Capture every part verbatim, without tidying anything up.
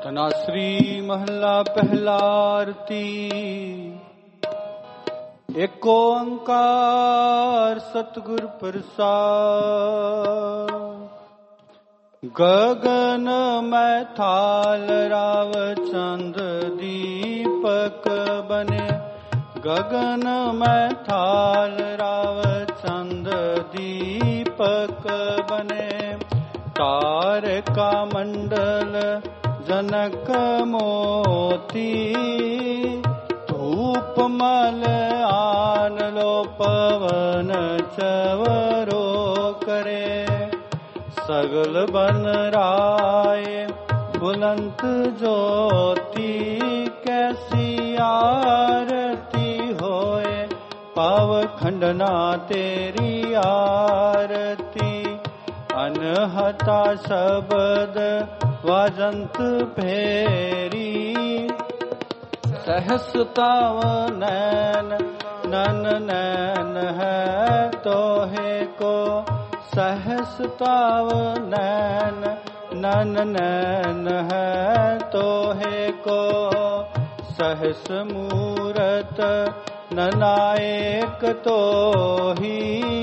धनाश्री महला पहला आरती। एक ओंकार सतगुर प्रसाद। गगन में थाल राव चंद दीपक बने। गगन में थाल राव चंद दीपक बने। तारका मंडल जनक मोती। धूप मल आन लो पवन चवरो करे। सगल बन राय बुलंद ज्योति। कैसी आरती होए पाव खंडना तेरी आरती। अनहता शब्द वाजंत फेरी। सहस्ताव नैन नन नैन है तोहे को। सहस्ताव नैन नन नैन है तोहे को। सहस मूरत ननायक तोही।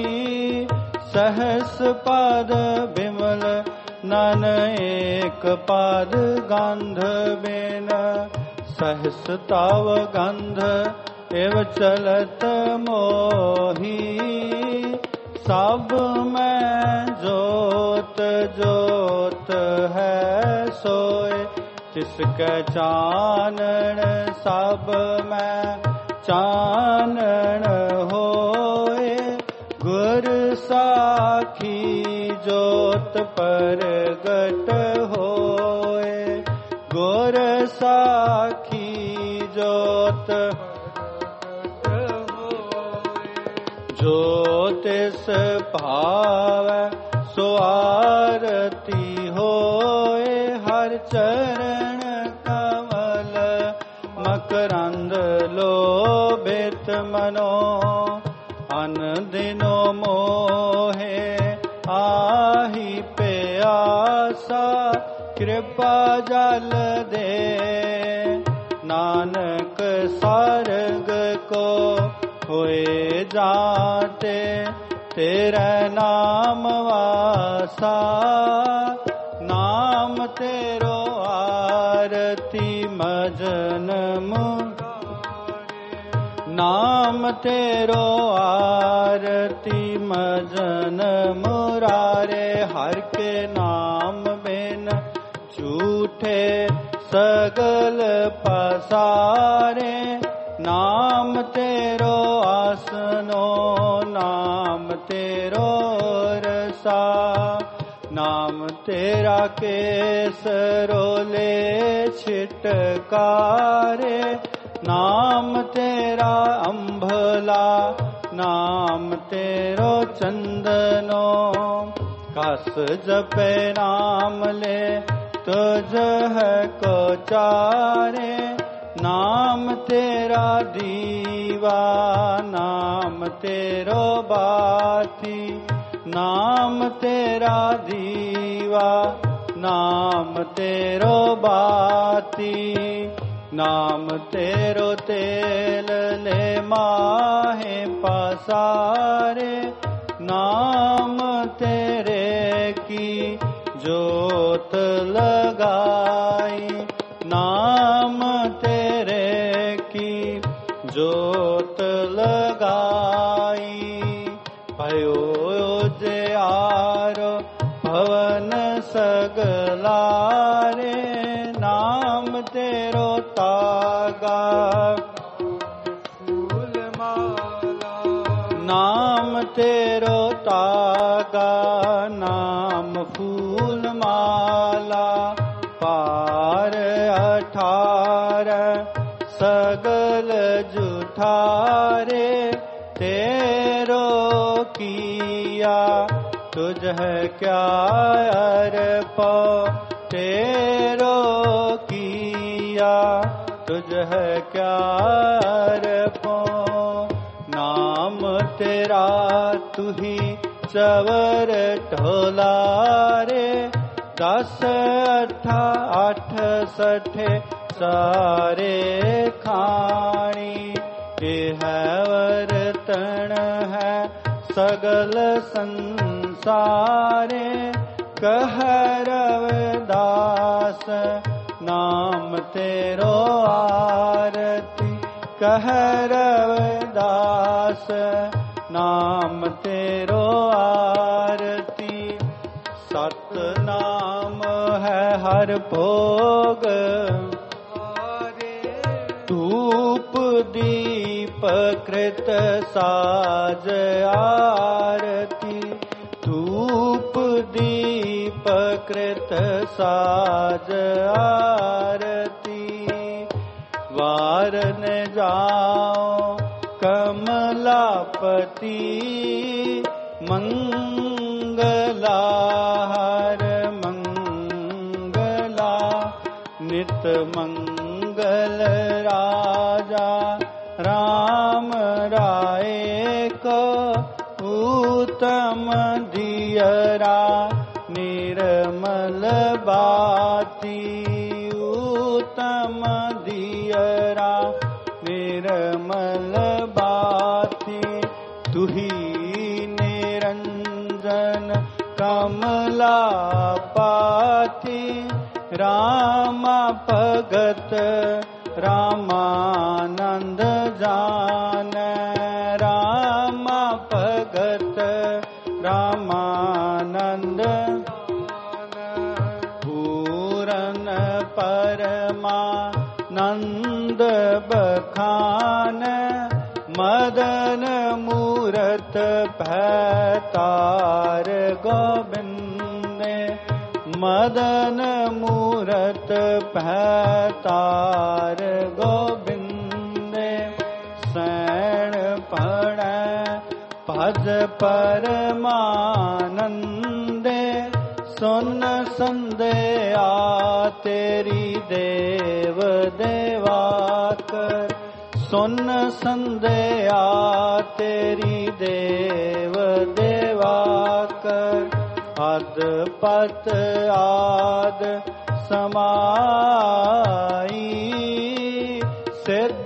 सहस पाद बिमल नन एक पाद गंध बेन। सहस ताव गंध एव चलत मोही। सब में जोत जोत है सोए। तिसके चानन सब में चानन होए। गुर साखी जोत परगट होए। गुर साखी जोत ज्योतिष भाव सो आरती होए। हर चरण कमल मकरंद लोभित मनो। अन दिनो मोहे आही प्यासा। कृपा जल दे नानक सारग को। होए जाते तेरा नाम वासा। नाम तेरो आरती मजन नाम तेरो आरती मजन मुरारे। हर के नाम बिन झूठे सगल पसारे। नाम तेरो आसनो नाम तेरो रसा। नाम तेरा केसरोले छिटकारे। नाम तेरा अम्भला नाम तेरो चंदनो। कस जपे नाम ले तुझ है को चारे। नाम तेरा दीवा नाम तेरो बाती। नाम तेरा दीवा नाम तेरो बाती। नाम तेरो तेल ले माहे पसारे। नाम तेरे की जोत लगाई। नाम तेरे की जोत लगाई। भयो जे आरो भवन सगलारे। नाम तेरो तागा फूल माला। नाम तेरो तागा नाम फूल माला। पार अठारह सगल जुठारे। तेरो किया तुझ है क्या अर्पो। तेरो किया तुझ है क्या अर्पो। नाम तेरा तू ही चवर ढोलारे। दस अठा अठ सठे सारे खाणी। यह वर्तन है सगल संसारे, कह रविदास नाम तेरो आरती। कह रविदास नाम तेरो आरती। सत नाम है हर भोग, धूप दीप कृत साज आरती। धूप दीप कृत साज आरती। वार न जाओ कमलापति, मंगला हर मंगला। नित मंगल राजा राम राय को, उत्तम दियरा निर्मल बाती। उत्तम दियरा निर्मल बाती। तुही निरंजन कमलापति, रामा भगत रामानंद जान। रामा भगत रामानंद पूरन परमानंद बखान। मदन मूरत भैतार गोविंद। मदन मूरत भैतार गोविंद। सैण पण भज परमानंद। सुन संध्या तेरी देव देवाकर। सुन संध्या तेरी देव देवाकर। अद पत आद समाई, सिद्ध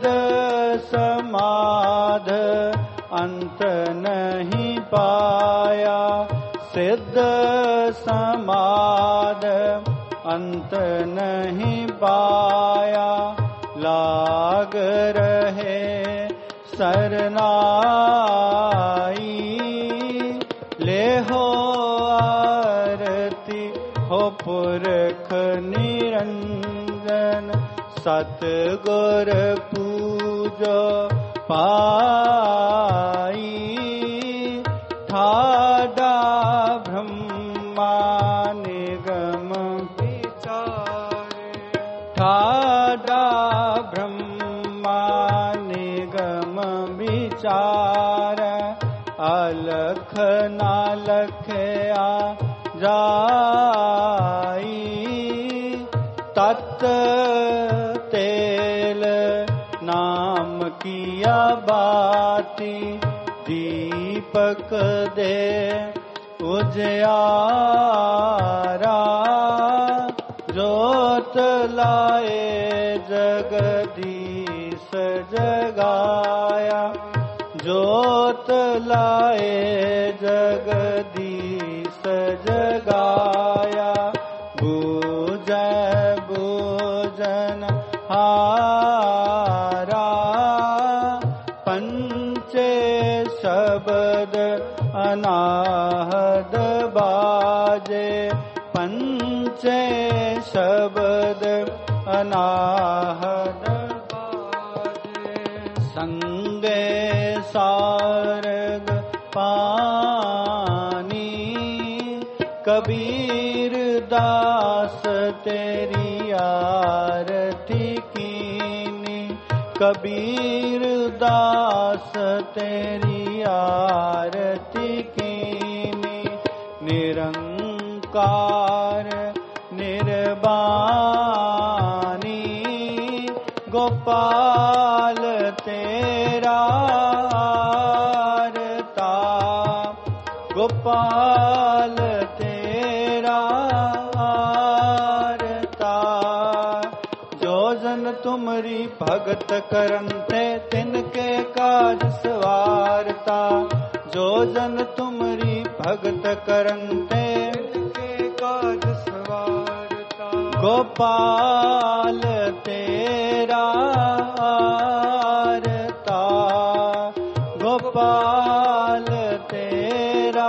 समाध अंत नहीं पाया। सिद्ध समाध अंत नहीं पाया। लाग रहे सरनाई, ले हो आरती हो पुरख निरंजन। सतगुर पूजो पाई, ठाडा ब्रह्मा निगम विचारे। ठाडा ब्रह्मा निगम विचार। अलख नालख्या जाई, तत् तेल नाम किया बाती। दीपक दे उजियारा, जोत लाए जगदीश जगाया। जोत लाए जगदीश जगाया। बूझै बूझन हारा, पंचे शब्द अनाहद बाजे। पंचे शब्द अनाहद बाजे। संगे सारग पानी, कबीर दास तेरी आरती कीनी। कबीर दास तेरी आरती कीनी। निरंकार निर्वाणी, गोपाल तेरा आरता। गोपाल तेरा तुमरी भगत करंते तिनके काज सवारता। जो जन तुमरी भगत करंते तिनके काज सवारता। गोपाल तेरा आरता, गोपाल तेरा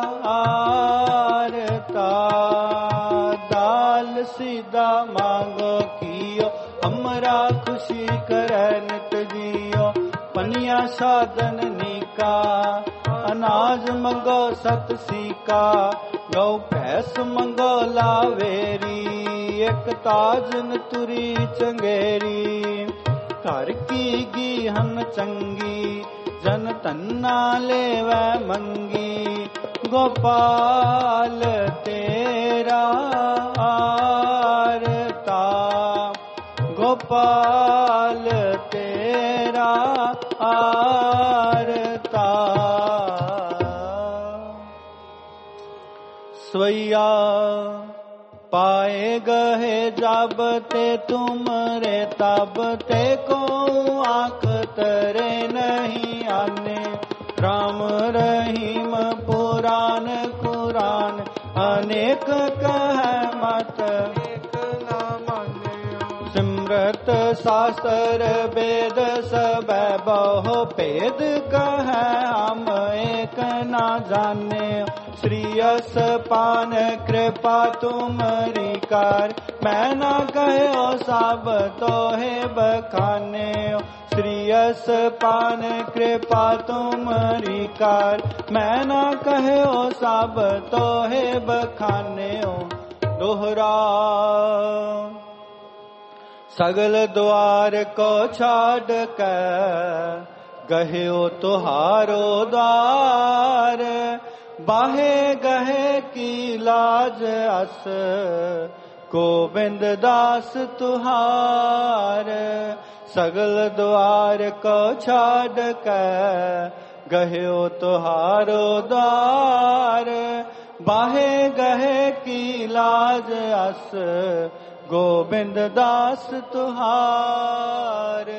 आरता। दाल सीधा मांगो कियो, हमरा खुशी करे नित जियो। पनिया साधन नीका, अनाज मंगो सत सीका। गौ भैंस मंगो लावेरी, एक ताजन तुरी चंगेरी। घर की गीहन चंगी, जन तन्ना लेवै मंगी। गोपाल तेरा आरता, गोपाल तेरा आरता। स्वैया पाए गहे जाबते तुमरे ताबते को आंख तरे नहीं आने। राम रहीम पुराण कुरान अनेक कह मत एक ना माने। सिमरत शास्त्र वेद सब बहु भेद कह हम एक ना जाने। श्रीयस पान कृपा तुमरी कार, मैं ना कहो सब तो है बखाने। श्रीयस पान कृपा तुमरी कार, मैं ना कहो सब तो है बखाने। दोहरा सगल द्वार को छाड़ कर, गह्यो तुहारो द्वार। बाहे गहे की लाज अस, गोविंद दास तुहार। सगल द्वार को छाड़ कर, गह्यो तुहारो द्वार। बाहे गहे की लाज अस, गोविंद दास तुहार।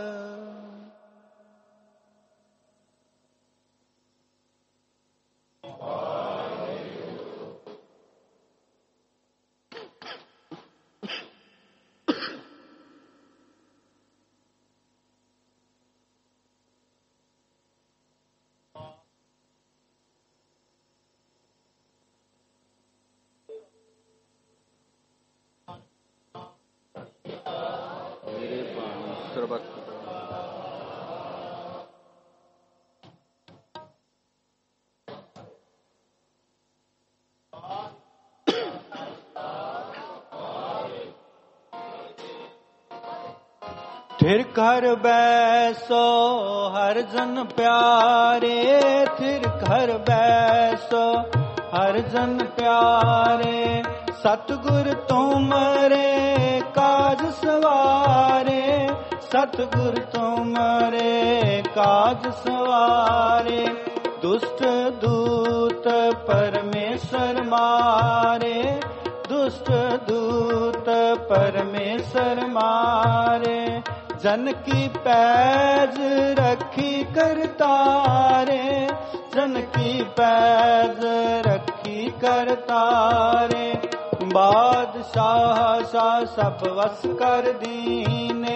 थिर घर बैसो हर जन प्यारे, थिर घर बैसो हर जन प्यारे। सतगुर तुमरे काज सवारे, सतगुर तुमरे काज सवारे। दुष्ट दूत परमेश्वर मारे, दुष्ट दूत परमेश्वर मारे। जन की पैज रखी करतारे, जन की पैज रखी करतारे। बादशाह सा सब वस कर दीने,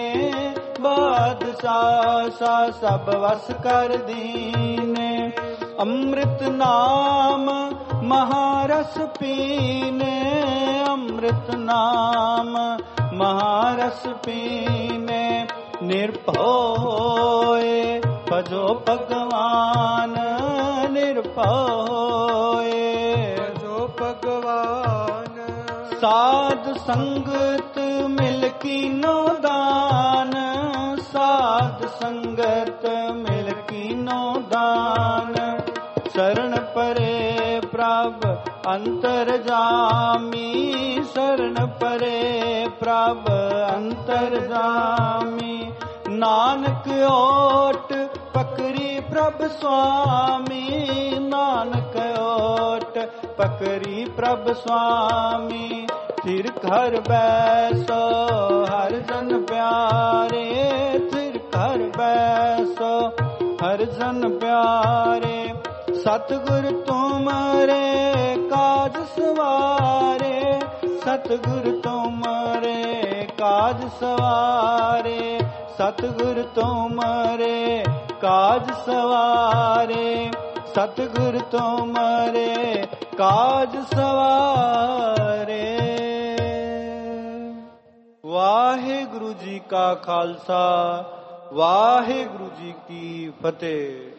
बादशाह सा सब वस कर दीने। अमृत नाम महारस पीने, अमृत नाम महारस पीने। निर्भय भजो भगवान, निर्भय भजो भगवान। साध संगत मिल कीनो दान, साध संगत मिल कीनो दान। शरण परे प्रभ अंतर जामी, शरण परे प्रभ अंतर जामी। नानक ओट पकड़ी प्रभ स्वामी, नानक ओट पकड़ी प्रभ स्वामी। ਥਿਰ ਘਰ ਬੈਸੋ ਹਰਿ ਜਨ ਪਿਆਰੇ, ਥਿਰ ਘਰ ਬੈਸੋ ਹਰਿ ਜਨ ਪਿਆਰੇ। ਸਤਿਗੁਰ ਤੁਮਰੇ ਕਾਜ ਸਵਾਰੇ, ਸਤਿਗੁਰ ਤੁਮਰੇ ਕਾਜ ਸਵਾਰੇ, ਸਤਿਗੁਰ ਤੁਮਰੇ ਕਾਜ ਸਵਾਰੇ, ਸਤਿਗੁਰ ਤੁਮਰੇ ਕਾਜ ਸਵਾਰੇ। ਵਾਹਿਗੁਰੂ ਜੀ ਕਾ ਖਾਲਸਾ, ਵਾਹਿਗੁਰੂ ਜੀ ਕੀ ਫਤਿਹ।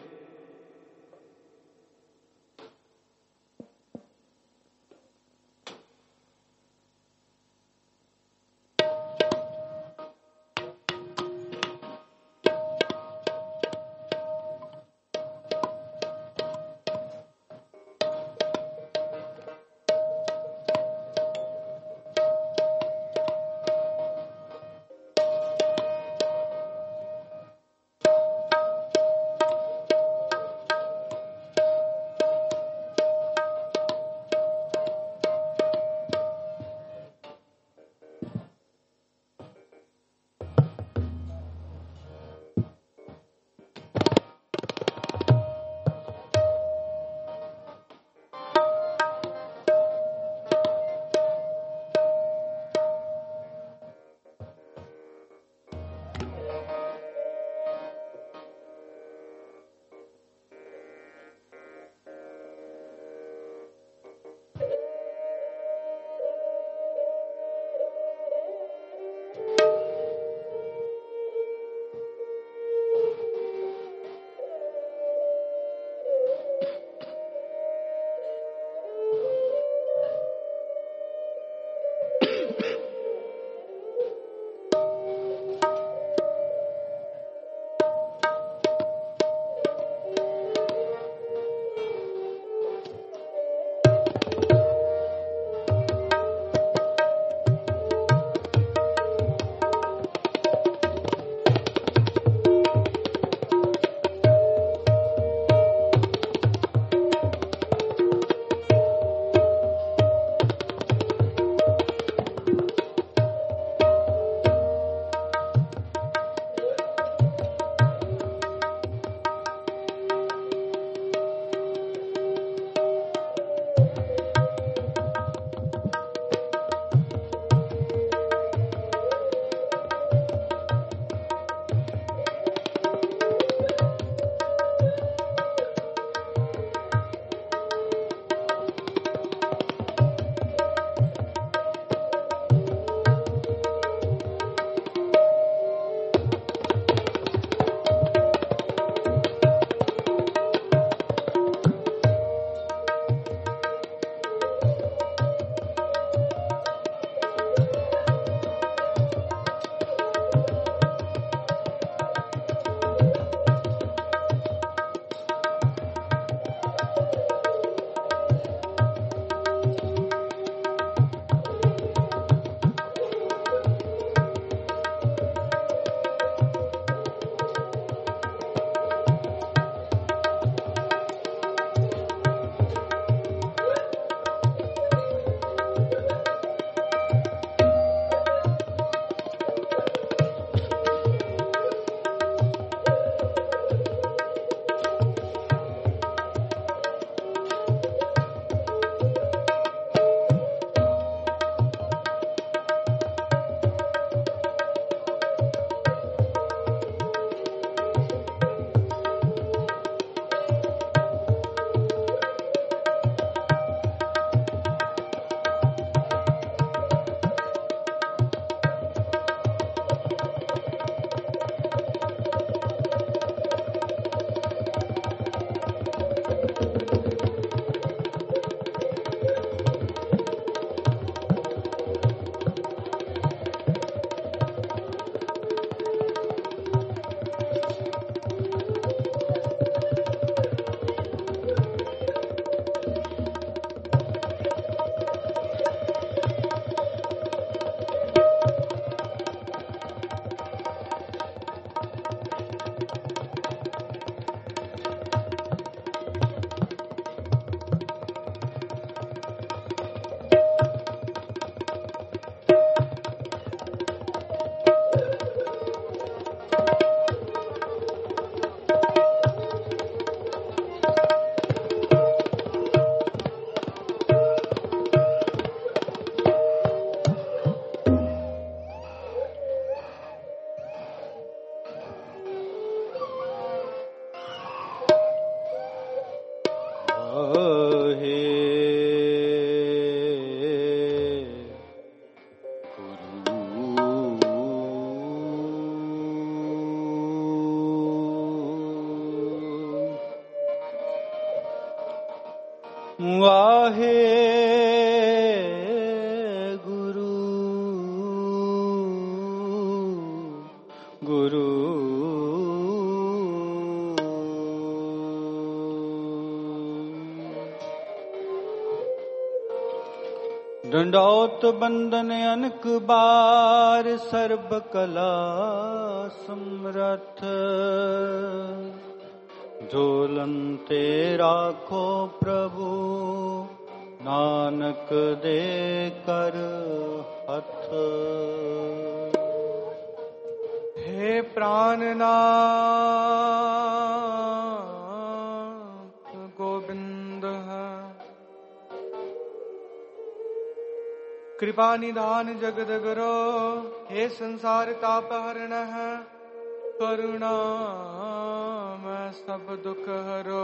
वाहे गुरु गुरु दंडौत बंदन अनक बार सर्व कला समरथ झोलंते राखो प्रभु नानक दे कर हथ। हे प्राणनाथ गोविंद कृपा निधान जगद गुरो हे संसार ताप हरण करुणा मैं सब दुख हरो।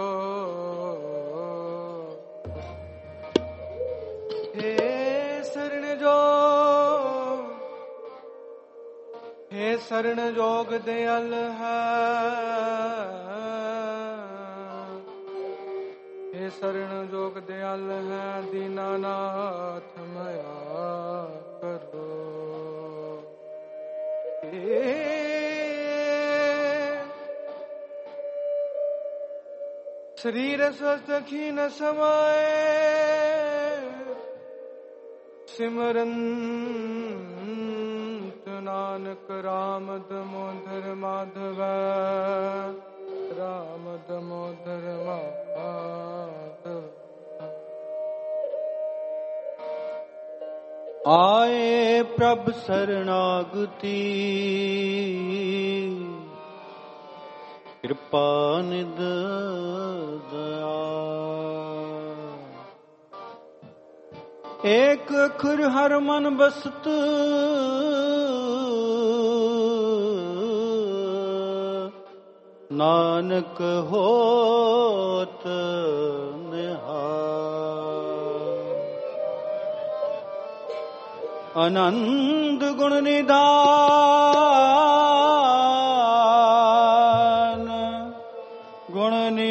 हे शरण जो हे शरण जोग दयाल है हे शरण जोग दयाल है दीनानाथ मया करो। हे शरीर स्वस्थ खीन समाए सिमरंत नानक राम दामोदर माधव राम दामोदर माधव। आए प्रभ शरणागति कृपा निध दया। एक खुर हर मन बसत नानक होत निहाल। आनंद गुण निधान गुण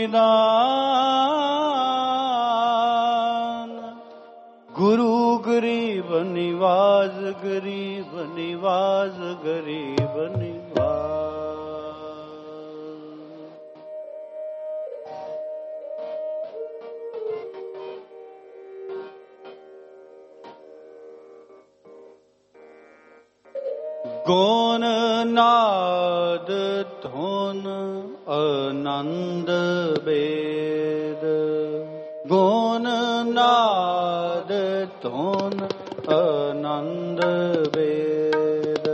निदान गुरु गरीब निवास गरीब निवास गरीब निवास। गौन नाद धुन आनंद वेद गौन नाद धुन आनंद वेद।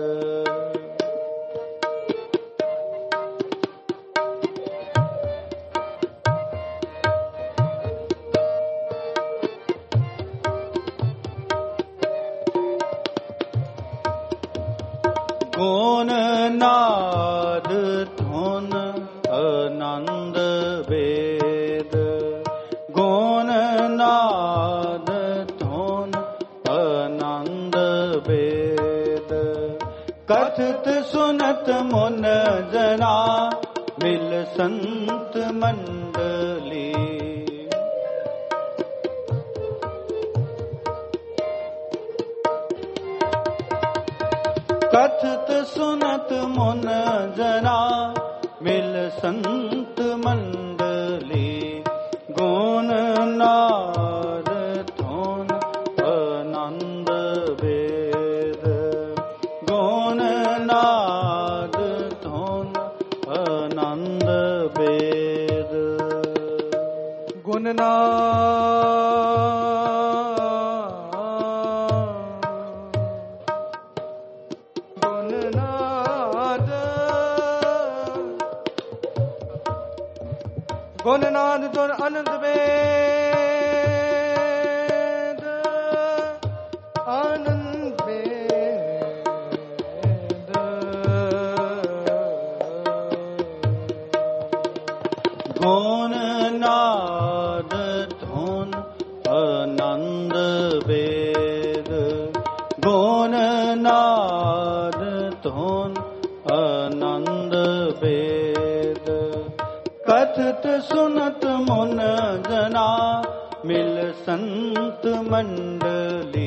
गौन नाद धुन आनंद वेद गौन नाद धुन आनंद वेद। कथत सुनत मुन जना मिल संत मंडली। कथत सुनत मुन जना मिल संत मंडली। गुण नाद धुन आनंद वेद गुण नाद धुन आनंद वेद। गुण नाद गुणनाद तुर आनंद वेद आनंद वेद। गुणनाद धुन आनंद वेद गुणनाद धुन आनंद वेद। कथत सुनत मुन जना मिल संत मंडली।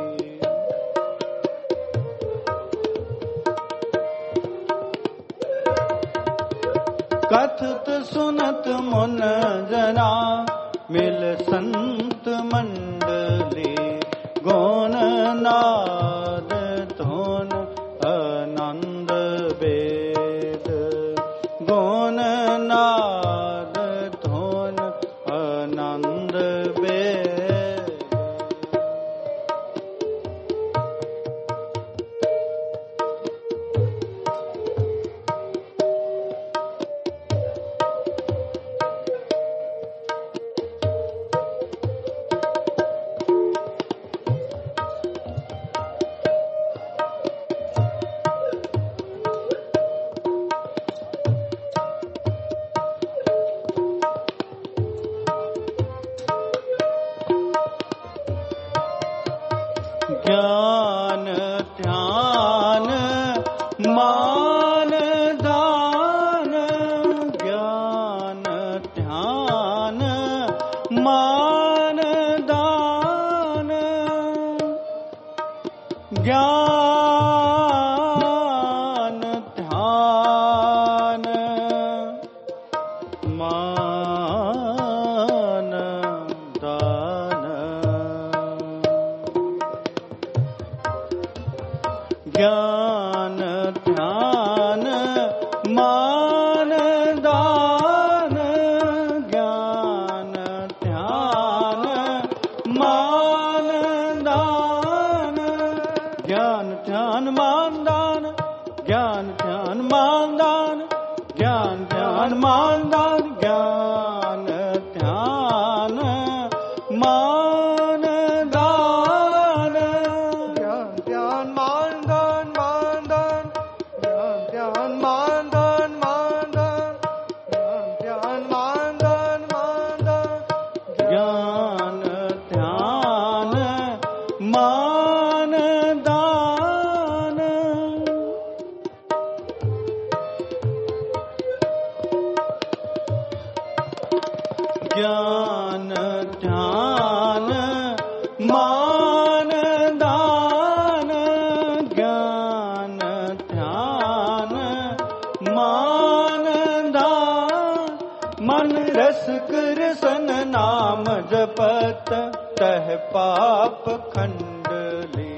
कथत सुनत मुन जना मिल संत मंडली। गौण नाद धुन आनंद वेद। गौण नाद धुन आनंद वेद। ज्ञान ध्यान मान दान। ज्ञान ध्यान मान दान। ज्ञान ध्यान मान दान। ज्ञान ध्यान मान दान। ज्ञान ध्यान मान दान। ज्ञान ध्यान मान दान। ज्ञान ध्यान मान दान। ज्ञान ध्यान मान दान। ज्ञान ध्यान मान दान। ज्ञान ध्यान मान दान मान दान। ज्ञान ध्यान मान दान मान दान। ज्ञान ध्यान मान दान मान दान। ज्ञान ध्यान मान दान। ज्ञान ध्यान मान दान। ज्ञान ध्यान मान दान। मन रस कृष्ण नाम जपत तह पाप खंडली।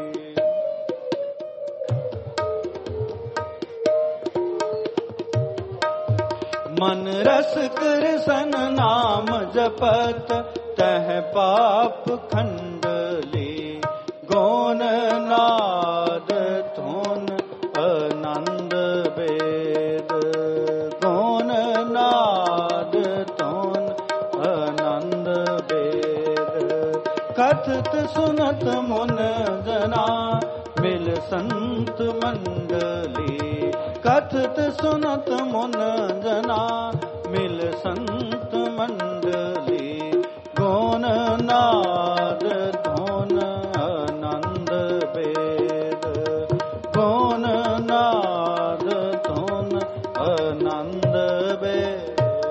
मन रस कृष्ण नाम जपत तह पाप खंडली। गौण नाद धुन आनंद वेद। गौण नाद धुन आनंद वेद। कथत सुनत मुन जना मिल संत मंडली। कथत सुनत मुन जना मिल संत मंडली। गौण नाद धुन आनंद वेद। गौण नाद धुन आनंद वेद।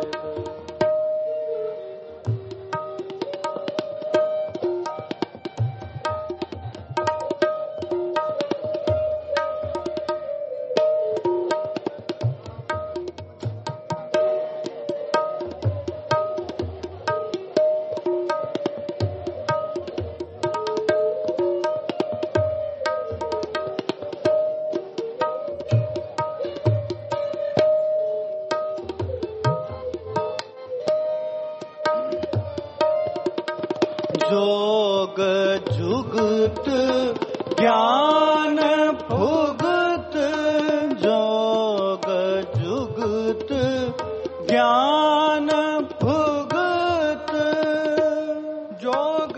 जोग जुगत ज्ञान भुगत। जोग जुगत ज्ञान भुगत। जोग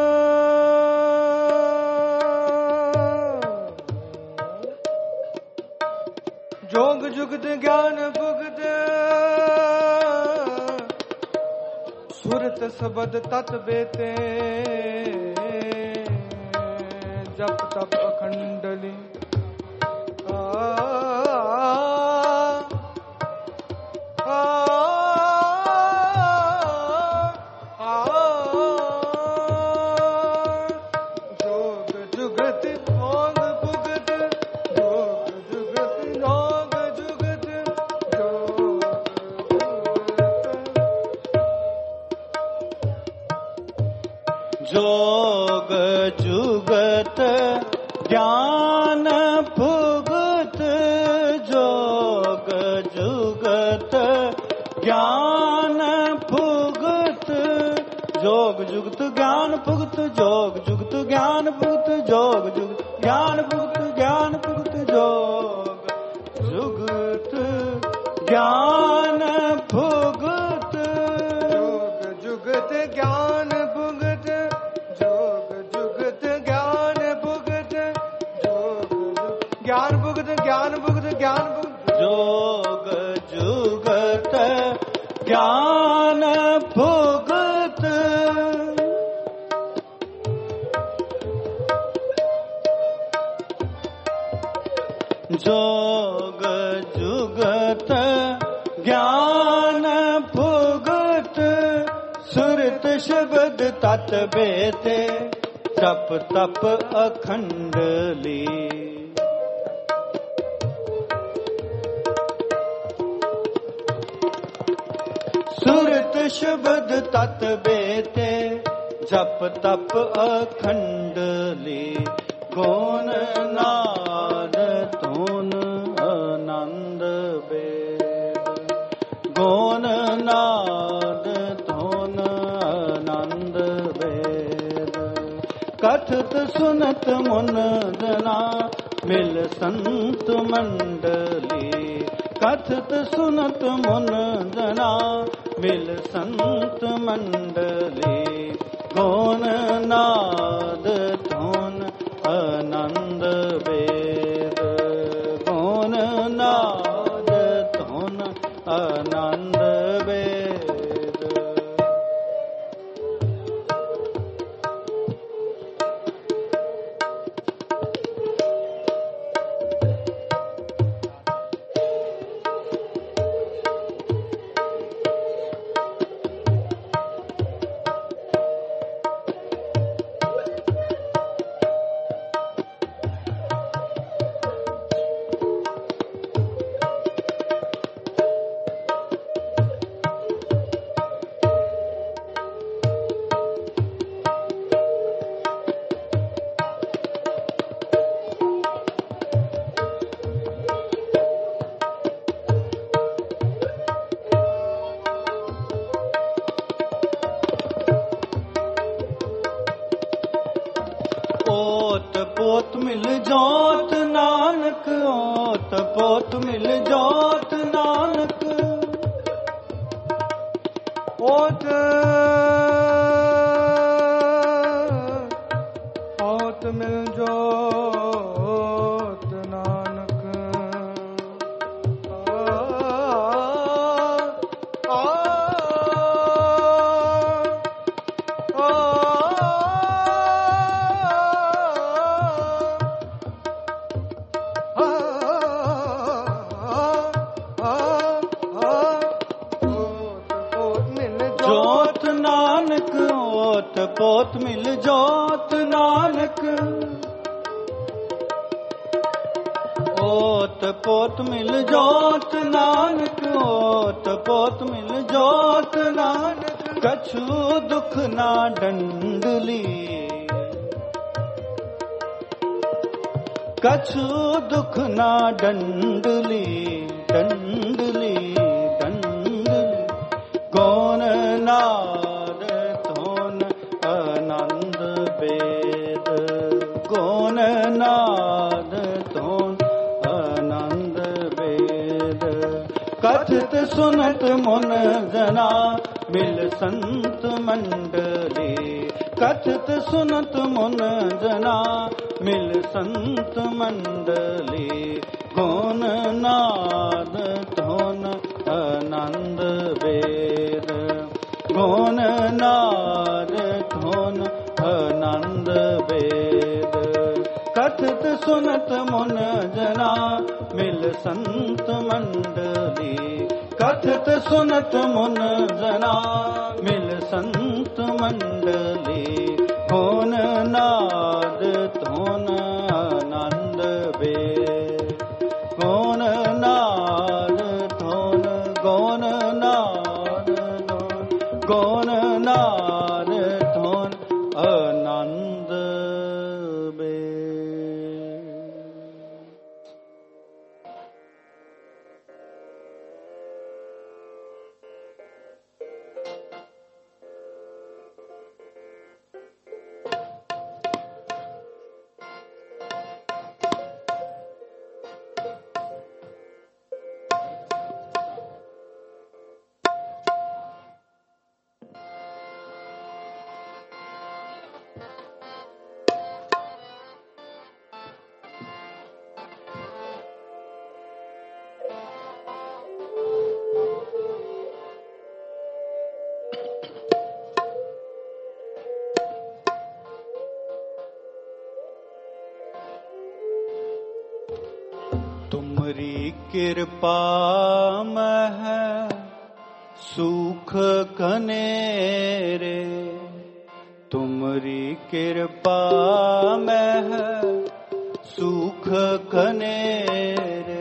जोग जुगत ज्ञान भुगत। सुरत सबद तत बेते जप तप अखंडली। आ, आ, आ, आ, जोग जुगत ज्ञान भुगत जोग जुगत ज्ञान भुगत जोग जुगत ज्ञान भुगत जोग जुगत ज्ञान भुगत जोग जुगत ज्ञान भुगत ज्ञान भुगत जोग जुगत ज्ञान भुगत जोग जुगत ज्ञान भुगत जोग जुगत ज्ञान भुगत जोग ज्ञान भुगत ज्ञान भुगत ज्ञान भुगत जोग जुगत ज्ञान भुगत जोग जुगत ज्ञान भुगत सुरत शब्द तत बेते तप तप अखंडली सुरत शब्द तत बेते जप तप अखंडली गौन नाद धुन आनंद वेद गौन नाद धुन आनंद वेद कथत सुनत मुन जना मिल संत मंडली कथत सुनत मुन जना मिल संत मंडली गौन नाद धुन आनंद वेद गौन नाद धुन आनंद वेद ओत पोत मिल जोत नानक ओत पोत मिल जोत नानक ओत ओत मिल जोत नानक आ, आ, जोत नानक ओत पोत मिल जोत नानक ओत पोत मिल जोत नानक ओत पोत मिल जोत नानक कछु दुख ना डंडली कछु दुख ना डंडली डंडली डंडली गौन नाद धुन आनंद वेद गौन नाद धुन आनंद वेद कथित सुनत मुन जना मिल संत मंडली कथित सुनत मुन जना मिल संत मंडली गौन नाद धुन आनंद वेद गौन नाद धुन आनंद वेद कथित सुनत मुन जना मिल संत मंडली कथित सुनत मुन जना मिल संत मंडली गौन नाद धुन आनंद वेद गौन नाद धुन गौन नाद धुन गौन नाद धुन तुमरी कृपा मह सुख कनेरे, तुमरी कृपा मह सुख कनेरे।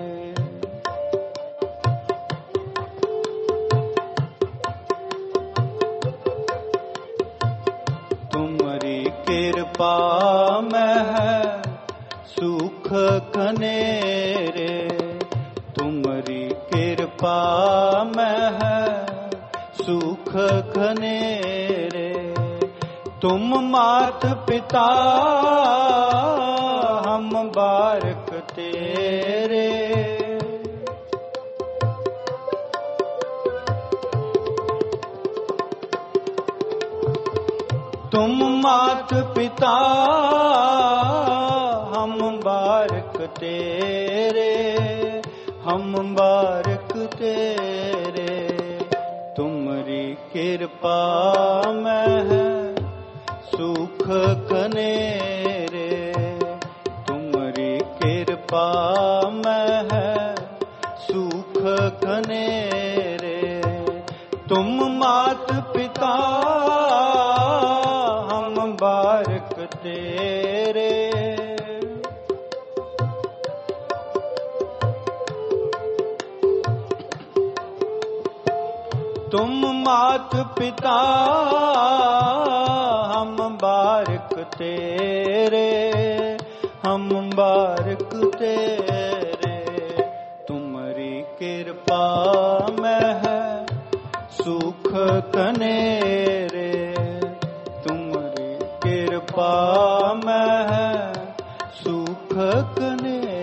तुमरी कृपा मह सुख कनेरे, तुमरी कृपा मह सुख कनेरे। तुम मात पिता हम बारक तेरे, तुम मात पिता हम बारक तेरे, हम बारक तेरे। तुमरी कृपा मह सुख कनेरे, तुमरी कृपा मह सुख कनेरे। तुम मात पिता हम बारक तेरे, तुम मात पिता हम बारक तेरे, हम बारक तेरे। तुमरी कृपा मह सुख कनेरे, तुमरी कृपा मह सुख कनेरे।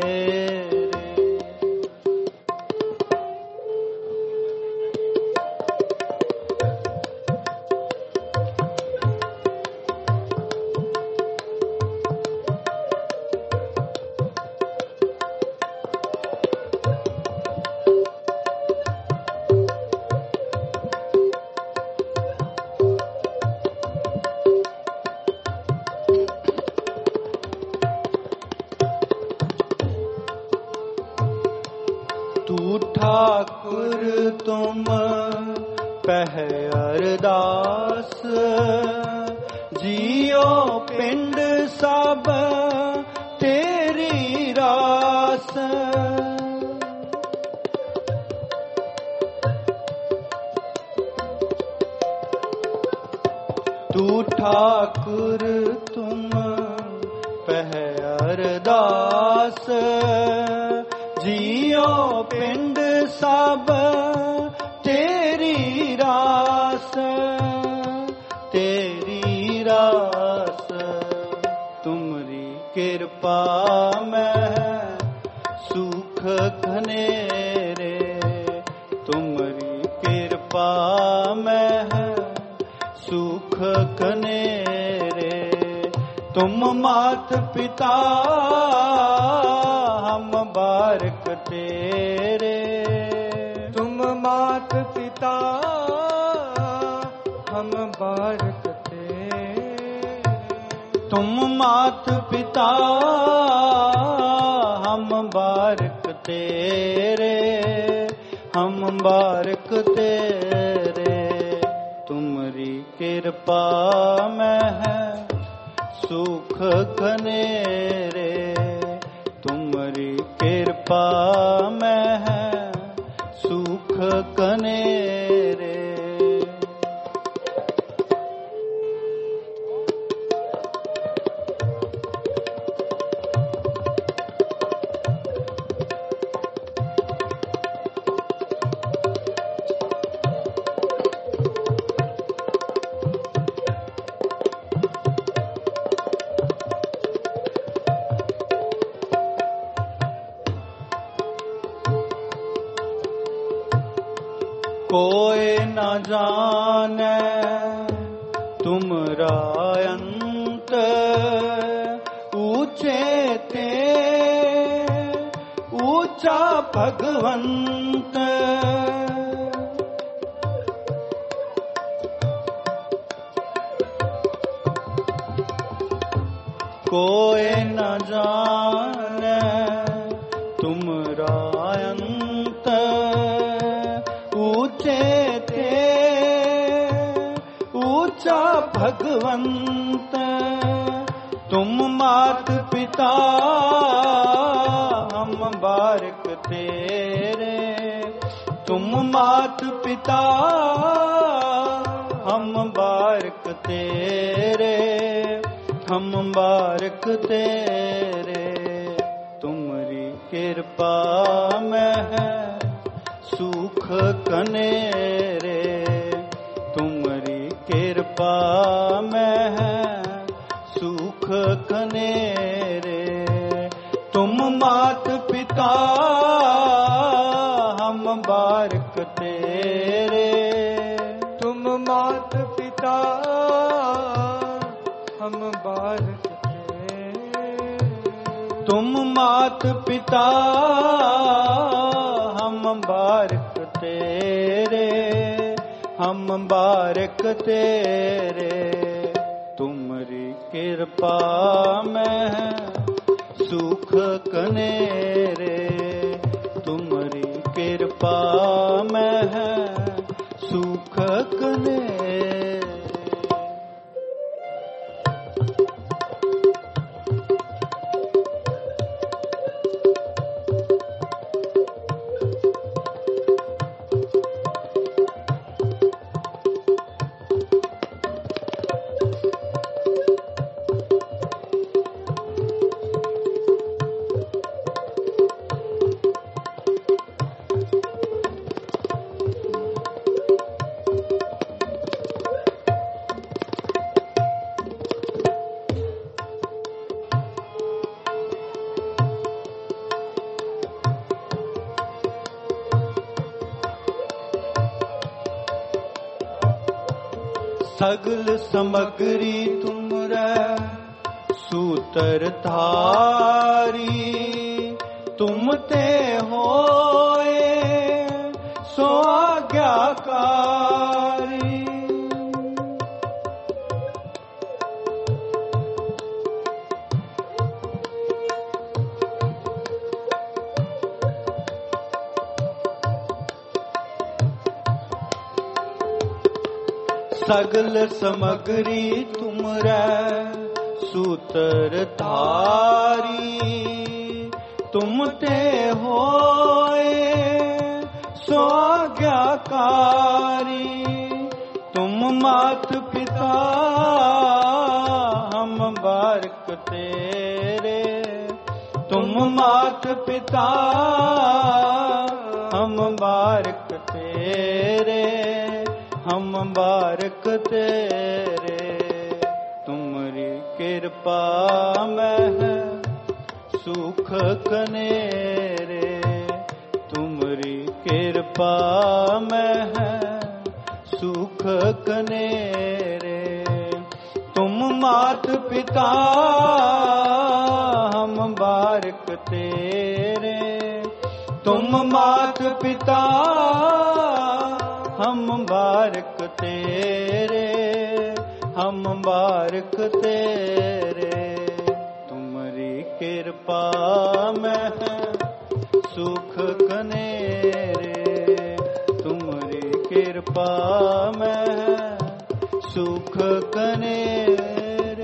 तू ठाकुर तुम पह अरदास, जियो पिंड सब तेरी रास। तू ठाकुर तुम पह अरदास, जियो पिंड सब तेरी रास, तेरी रास। तुमरी कृपा मह सुख कनेरे, तुमरी कृपा मह सुख कनेरे। तुम मात पिता हम बारक तेरे, तुम मात पिता हम बारक तेरे, तुम मात पिता हम बारक तेरे, हम बारक तेरे। तुमरी कृपा मह सुख कनेरे, तुमरी कृपा मह सुख कनेरे। कोई न जाने तुमरा अंत, ऊंचे ते ऊंचा भगवंत। कोई न जाने तुमरा भगवंत तुम मात पिता हम बारक तेरे, तुम मात पिता हम बारक तेरे, हम बारक तेरे। तुमरी कृपा में है सुख कनेरे, तुमरी कृपा में है सुख कनेरे। तुम मात पिता हम बारक तेरे, तुम मात पिता हम बारक तेरे, तुम मात पिता हम बारक तेरे, हम बारक तेरे। तुमरी कृपा में है सुख कनेरे, तुमरी कृपा में है सुख कनेरे। सगल समग्री तुमरे सूतर धारी, तुम ते होए सो आज्ञाकारी। सगल समग्री तुमरे सूतर धारी, तुम ते होए सो आज्ञाकारी। तुम मात पिता हम बारक तेरे, तुम मात पिता हम बारक तेरे, हम बारक तेरे। तुमरी कृपा में है सुख कनेरे, तुमरी कृपा में है सुख कनेरे। तुम मात पिता हम बारक तेरे, तुम मात पिता हम बारक तेरे, हम बारक तेरे। तुमरी कृपा में है सुख कनेरे, तुमरी कृपा में है सुख कनेरे।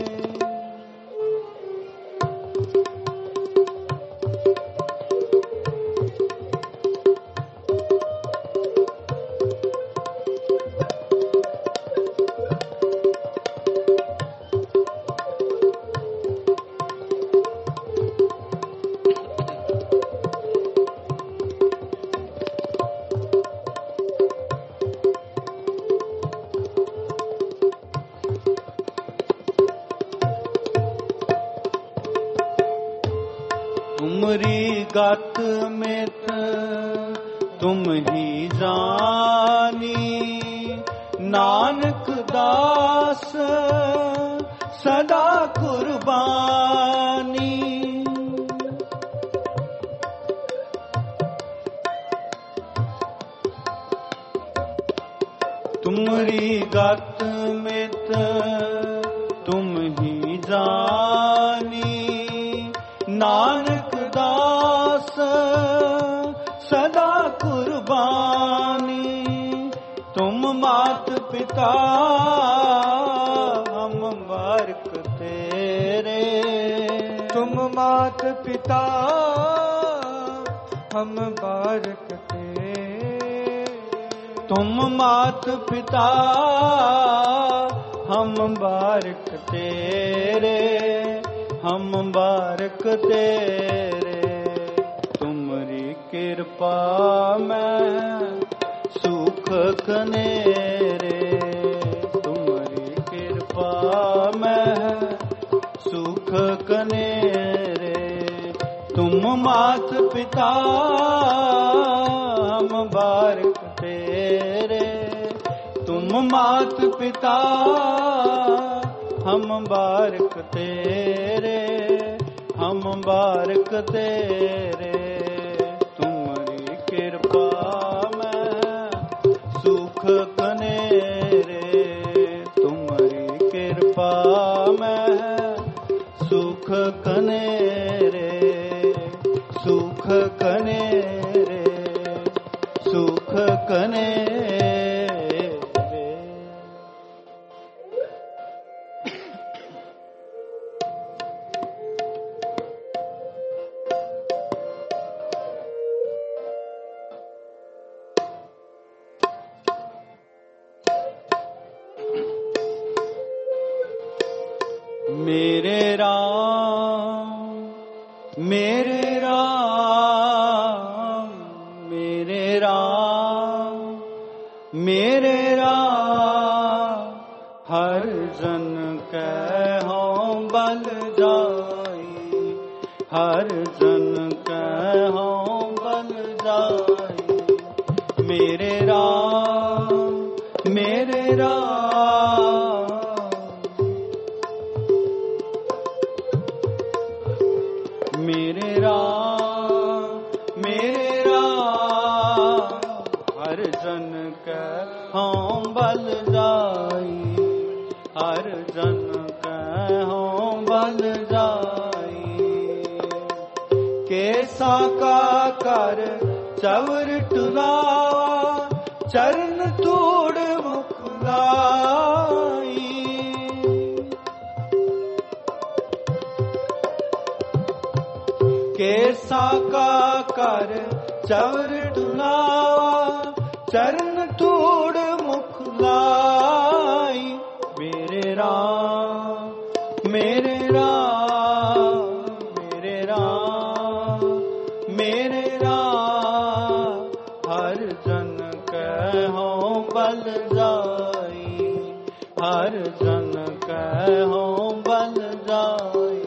तुमरी गत में तुम ही जानी, नानक दास सदा कुर्बानी। तुमरी गत में तुम ही जानी, नानक दास सदा कुर्बानी। तुम मात पिता तेरे। तुम मात पिता हम बारक तेरे। तुम मात पिता हम बारक तेरे, हम बारक तेरे। तुमरी कृपा में सुख कनेरे, तुमरी कृपा में सुख कनेरे। तुम मात पिता हम बारक तेरे, तुम मात पिता हम बारक तेरे, हम बारक तेरे। तुमरी कृपा में सुख कनेरे, तुमरी कृपा में सुख कनेरे, सुख कनेरे, सुख कनेरे। मेरे राम मेरे राम मेरे राम मेरे राम, हर जन कहो बल जाई, हर जन कहो बल जाई। मेरे राम मेरे राम, मेरे राम मेरे राम, हर जन कहो बल जाई, हर जन कहो बल जाई। कैसा का कर चवर टुलावा, चरण तोड़ मुखलाई। कैसा का कर चवर टुलावा, चरण तोड़ मुखलाई। मेरे राम मेरे राम मेरे राम मेरे राम, हर जन कहो बल जाई, हर जन कहो बल जाई।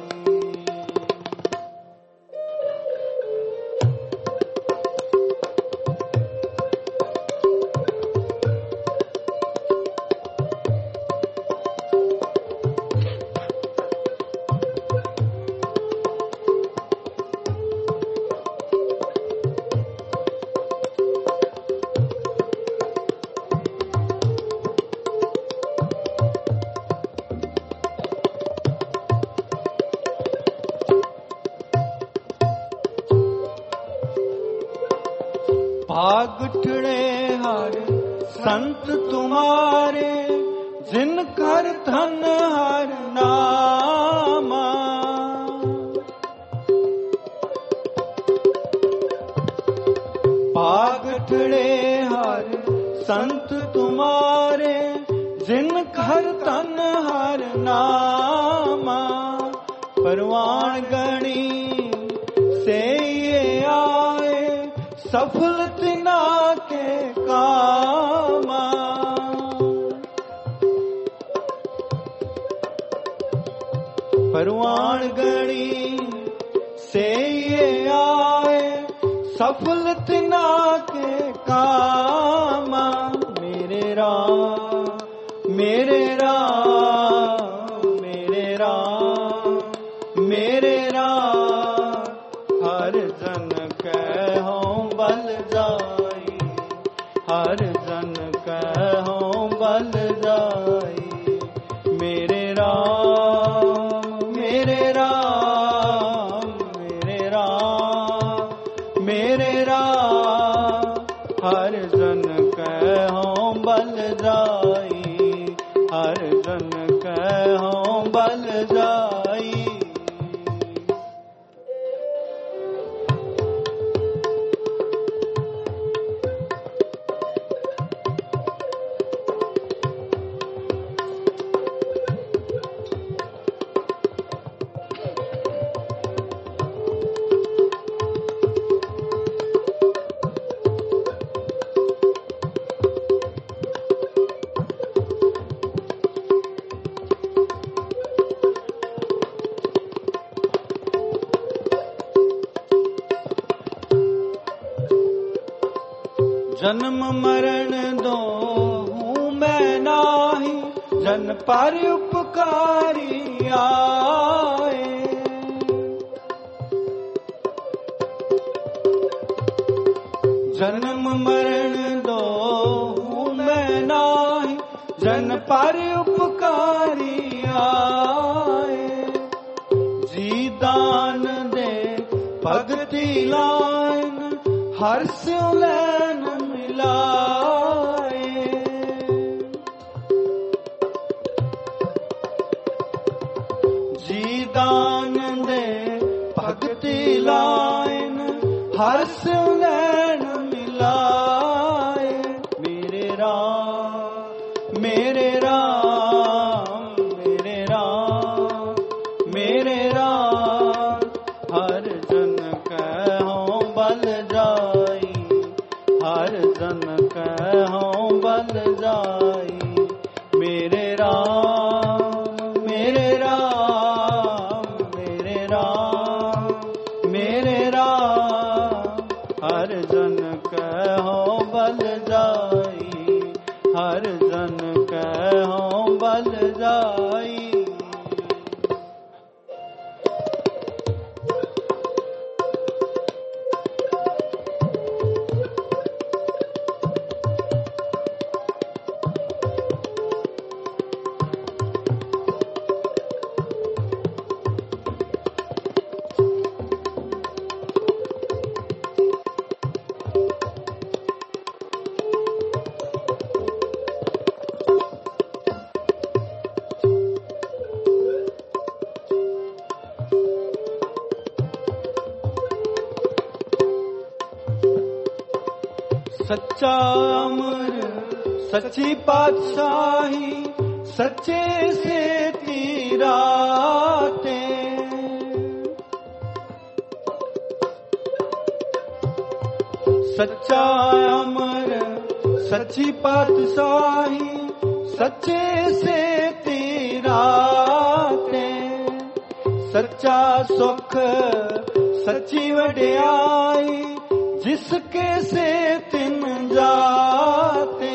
भाग ठड़े हर संत तुम्हारे, जिन कर धन हर नामा। भाग ठड़े हर संत तुम्हारे, जिन कर धन हर नामा। परवान गणी से ये आए, सफल तिना के कामा। परवान गणी से ये आए, सफल तिना के कामा। मेरे राम मेरे राम मेरे राम मेरे राम, हर जन कहो बल जाई, हर जन कहो बल जाई। मेरे राम मेरे राम मेरे राम मेरे राम, हर जन कहो बल जाई, हर जन कहो बल जाई। जाई। जन्म मरण दो हूँ मैं नाही, जन पर उपकारी आए। जन्म मरण दो हूँ मैं नाही, जन पर उपकारी आए। जी दान दे भगति लाइन, हर स्यों लैन मिलाए। जी दान दे भगति लाइन, हर स्यों लैन मिलाए। मेरे राम मेरे राम मेरे राम मेरे राम, हर जन कहो बल जाई, हर जन कहो बल जाई। मेरे राम मेरे राम मेरे राम मेरे राम, हर जन कहो बल जाई, हर जन कहो बल जाई। सच्चा अमर सच्ची पातशाही, सच्चे से तीराते। सच्चा अमर सच्ची पातशाही, सच्चे से तीराते। सच्चा सुख सच्ची वड्याई, जिसके से तिन जाते।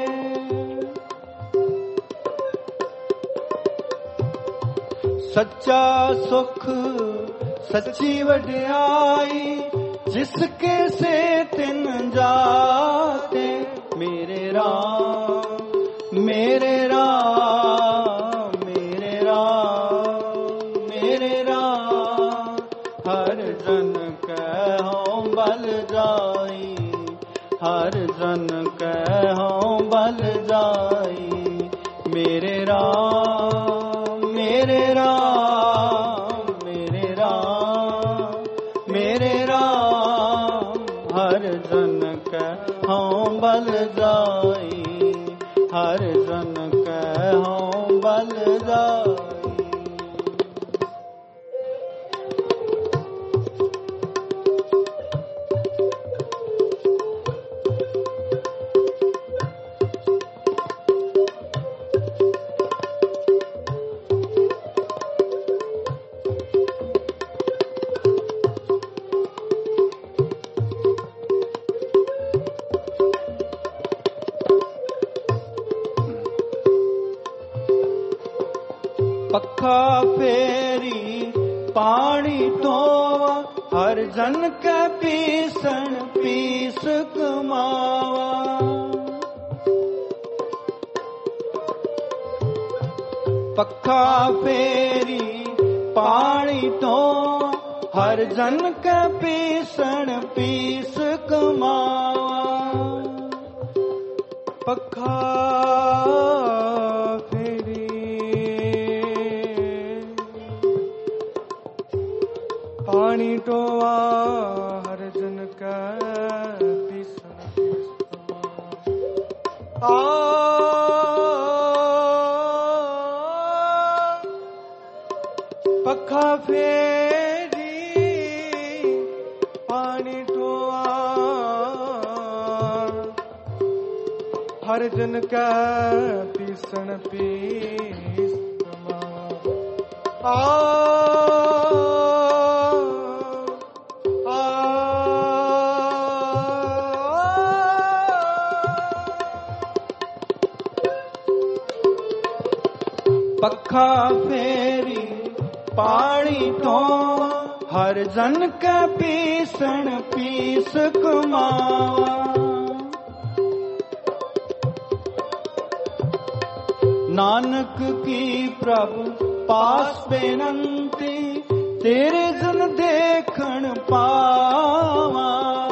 सच्चा सुख सच्ची वड्याई, जिसके से तिन जाते। मेरे राम मेरे राम मेरे राम मेरे राम, हर जन कहो बल जाई, हर जन कहो बल जाई। मेरे राम मेरे राम मेरे राम मेरे राम, हर जन कहो बल जाई, हर जन कहो बल जाई। पखा फेरी पानी धोवा, हर जन के पीसन पीस कमावा। पखा फेरी पानी धोवा, हर जन के पीसन पीस कमावा। पखा फेरी पानी टोआ हर जन का पीसन आ पखा फेरी पानी टोआ हर जन का पीसन पीस आ पखा फेरी पानी तो हर जन का पीसण पीस कमावा नानक की प्रभु पास बेनंती तेरे जन देखण पावा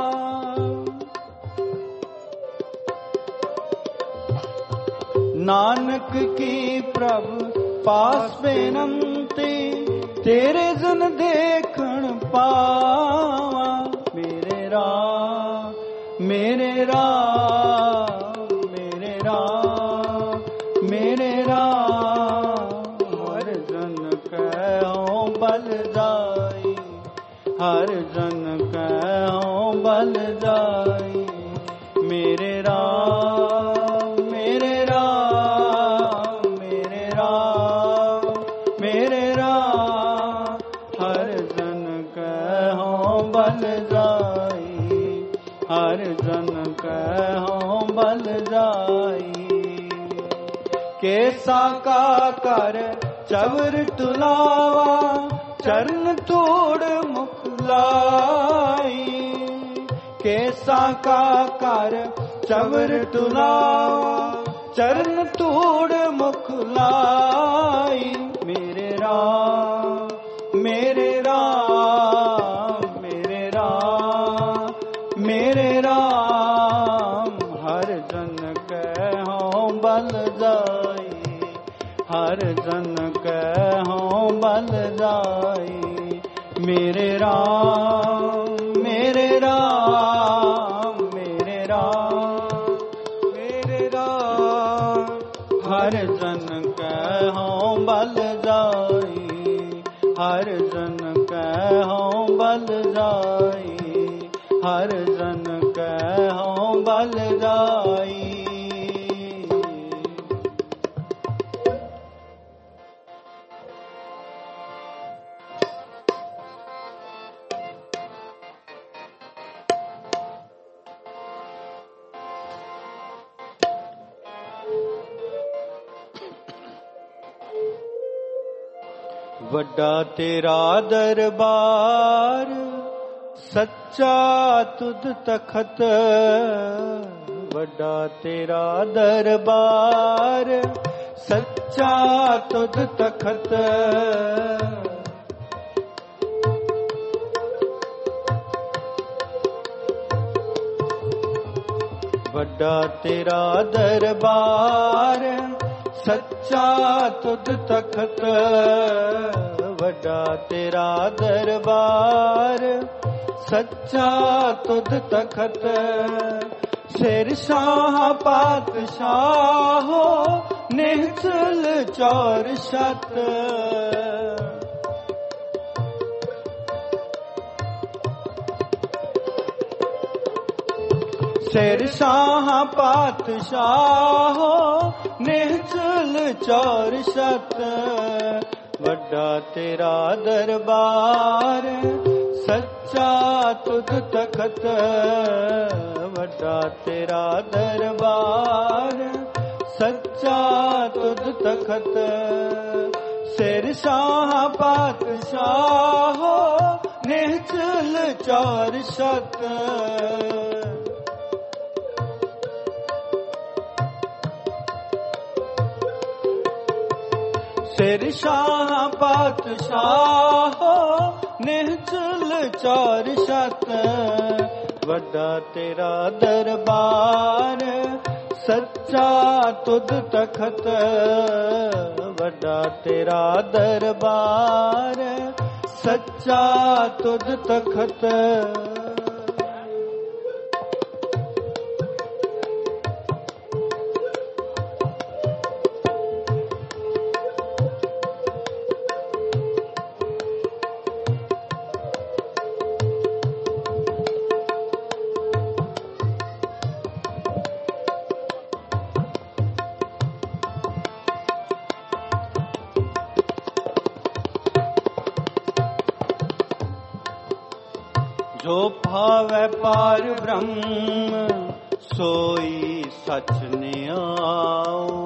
नानक की प्रभु पास बेनंती तेरे जन देखण पावा मेरे राम मेरे राम मेरे राम मेरे राम हर जन कहो बल जाई हर जन कहो बल जाई मेरे राम मेरे राम मेरे राम मेरे राम हर जन कहो बल जाई हर जन कहो बल जाई केसा का कर चवर तुलावा चरण तोड़ मुखलाई केसा का कर चवर तुलावा चरण तोड़ मुखलाई मेरे राम मेरे राम मेरे राम मेरे राम हर जन कहो बल जाई हर जन कहो बल जाई मेरे राम मेरे राम मेरे राम मेरे राम हर जन कहो बल जाई हर जन कहो बल जाई हर जन कहो बल जाई वड्डा तेरा दरबार सच्चा तुद तखत वड्डा तेरा दरबार सच्चा तुद तखत वड्डा तेरा दरबार सच्चा तुद तखत वड्डा तेरा दरबार सच्चा तुद तखत सिर शाह पातशाह निहचल चौर शत सिर शाह पातशाह निहचल चौर शत वड्डा तेरा दरबार सच्चा तुद तखत वड्डा तेरा दरबार सच्चा तुद तखत सिर शाह पातशाह निहचल चौर शत सिर शाह पातशाह निहचल चौर शत वड्डा तेरा दरबार सच्चा तुद तखत वड्डा तेरा दरबार सच्चा तुध तखत। जो भावै पार ब्रह्म सोई सच निआओ।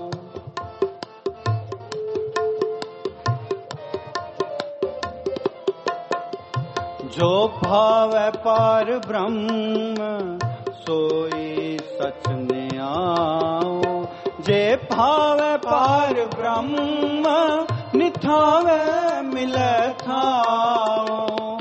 जो भावै पार ब्रह्म सोई सच निआओ। जे भावै पार ब्रह्म निठावै मिलै थाओ।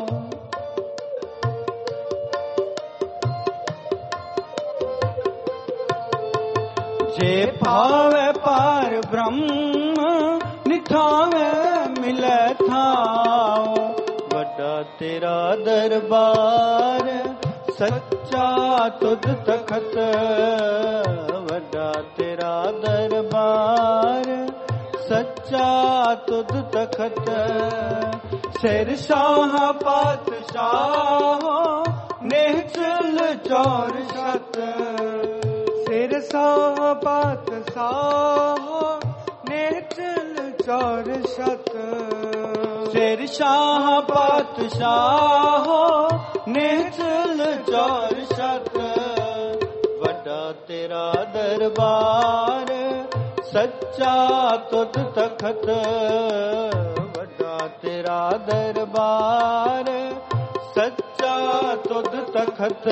जे भावै पार ब्रह्म निठावै मिलै थाओ। वड्डा तेरा दरबार सच्चा तुध तखत। वड्डा तेरा दरबार सच्चा तुध तखत। सिर शाह पातशाह नेचल चौर शत। सिर शाह पातशाह नेचल चौर शत। सिर शाह पातशाह नेचल चौर शत। वड्डा तेरा दरबार सच्चा तुध तखत। वड्डा तेरा दरबार सच्चा तुध तखत।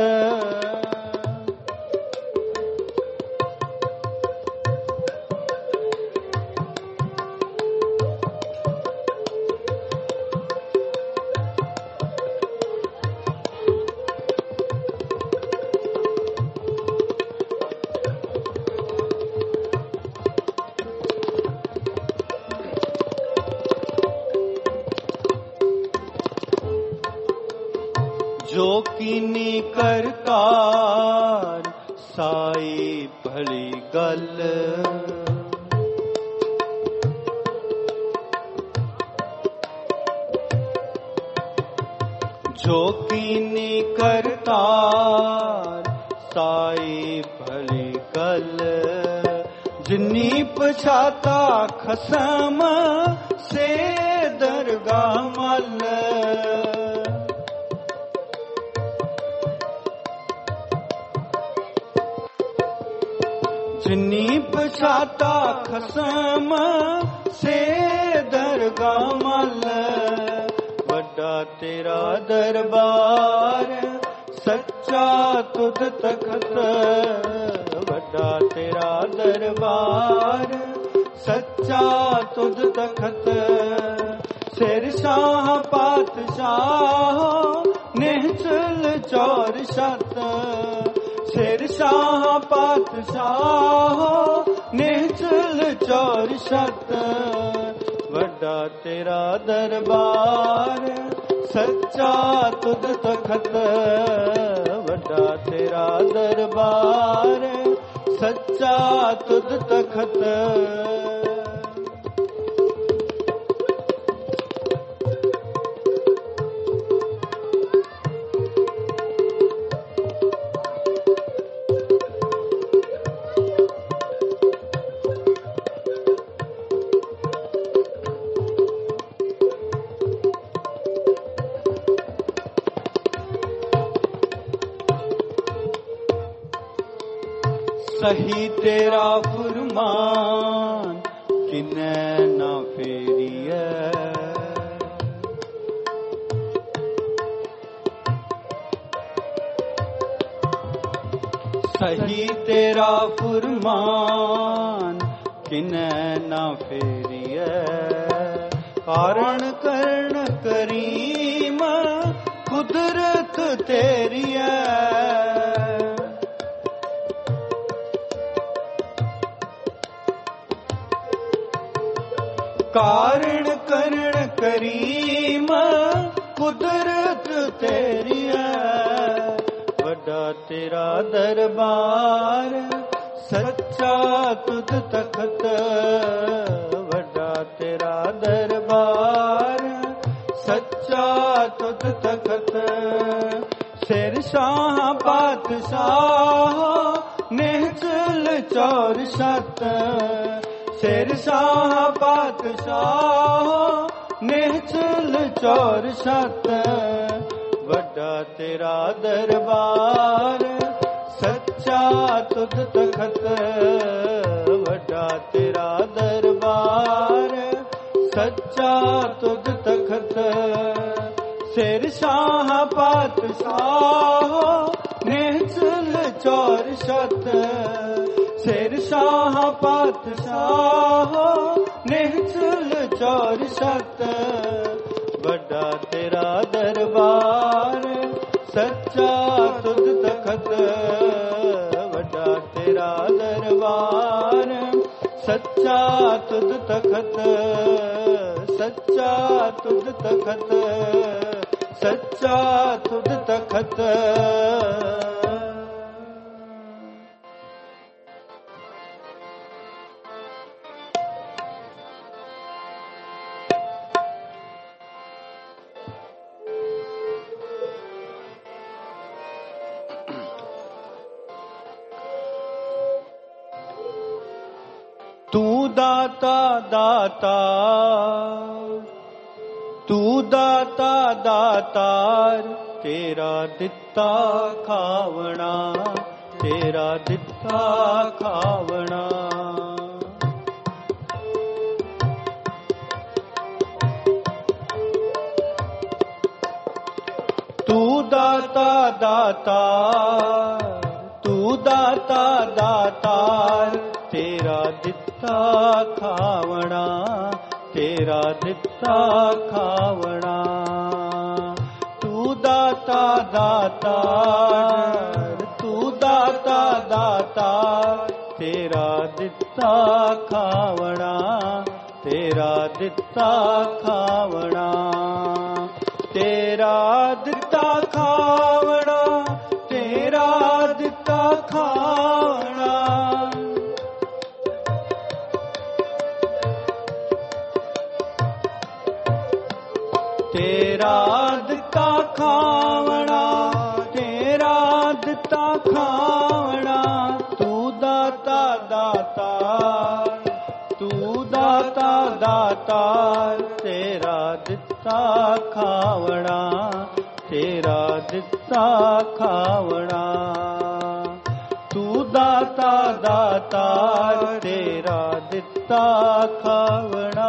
जो कीनी करतार साई भली गल। जो कीनी करतार साई भली गल। जिन्नी पछाता खसम से दरगाह मल। जिन्नी पछाता खसम से दरगाह मल। वड्डा तेरा दरबार सच्चा तुध तखत। वड्डा तेरा दरबार सच्चा तुध तखत। सिर शाह पातशाह नेचल चौर शत। सिर शाह पातशाह नेचल चौर शत। वड्डा तेरा दरबार सच्चा तुध तखत। वड्डा तेरा दरबार सच्चा तुध तखत। सही तेरा फुरमान किनै ना फेरिए। सही तेरा फुरमान किनै ना फेरिए। कारण करण करीम कुदरत तेरी है। कारण करण करीम ਕੁਦਰਤ ਤੇਰੀ ਹੈ, ਵੱਡਾ ਤੇਰਾ ਦਰਬਾਰ, ਸੱਚਾ ਤੁਧ ਤਖਤ, ਵੱਡਾ ਤੇਰਾ ਦਰਬਾਰ, ਸੱਚਾ ਤੁਧ ਤਖਤ। ਸਿਰ ਸ਼ਾਹ ਪਾਤਸ਼ਾਹ ਨਿਹਚਲ ਚੌਰ ਛੱਤ, ਸਿਰ ਸ਼ਾਹ ਪਾਤਸ਼ਾਹ ਨਿਹਚਲ ਚੌਰ ਛੱਤ, ਵੱਡਾ ਤੇਰਾ ਦਰਬਾਰ, ਸੱਚਾ ਤੁਧ ਤਖਤ, ਵੱਡਾ ਤੇਰਾ ਦਰਬਾਰ, ਸੱਚਾ ਤੁਧ ਤਖਤ। ਸਿਰ ਸ਼ਾਹ ਪਾਤਸ਼ਾਹ ਨਿਹਚਲ ਚੌਰ ਛੱਤ, ਸਿਰ ਸ਼ਾਹ ਪਾਤਸ਼ਾਹ ਨਿਹਚਲ ਚੌਰ ਛੱਤ, ਵੱਡਾ ਤੇਰਾ ਦਰਬਾਰ, ਸੱਚਾ ਤੁਧ ਤਖਤ, ਵੱਡਾ ਤੇਰਾ ਦਰਬਾਰ, ਸੱਚਾ ਤੁਧ ਤਖਤ, ਸੱਚਾ ਤੁਧ ਤਖਤ, ਸੱਚਾ ਤੁਧ ਤਖਤ। ਤੂੰ ਦਾਤਾ ਦਾਤਾ, ਤੂੰ ਦਾਤਾ ਦਾਤਾਰ, ਤੇਰਾ ਦਿੱਤਾ ਖਾਵਣਾ, ਤੇਰਾ ਦਿੱਤਾ ਖਾਵਣਾ। ਤੂੰ ਦਾਤਾ ਦਾਤਾਰ, ਤੂੰ ਦਾਤਾ ਦਾਤਾਰ, ਤੇਰਾ ਦਿੱਤਾ ਖਾਵਣਾ, ਤੇਰਾ ਦਿੱਤਾ ਖਾਵਣਾ। ਤੂੰ ਦਾਤਾ ਦਾਤਾਰ, ਤੂੰ ਦਾਤਾ ਦਾਤਾਰ, ਤੇਰਾ ਦਿੱਤਾ ਖਾਵਣਾ, ਤੇਰਾ ਦਿੱਤਾ ਖਾਵਣਾ, ਤੇਰਾ ਦਿੱਤਾ ਖਾਵਣਾ, ਤੇਰਾ ਦਿੱਤਾ ਖਾਵਣਾ। ਤੇਰਾ ਦਿੱਤਾ ਖਾਵਣਾ, ਤੇਰਾ ਦਿੱਤਾ ਖਾਵਣਾ। ਤੂੰ ਦਾਤਾ ਦਾਤਾਰ, ਤੂੰ ਦਾਤਾ ਦਾਤਾਰ, ਤੇਰਾ ਦਿੱਤਾ ਖਾਵਣਾ, ਤੇਰਾ ਦਿੱਤਾ ਖਾਵਣਾ। ਤੂੰ ਦਾਤਾ ਦਾਤਾਰ, ਤੇਰਾ ਦਿੱਤਾ ਖਾਵਣਾ।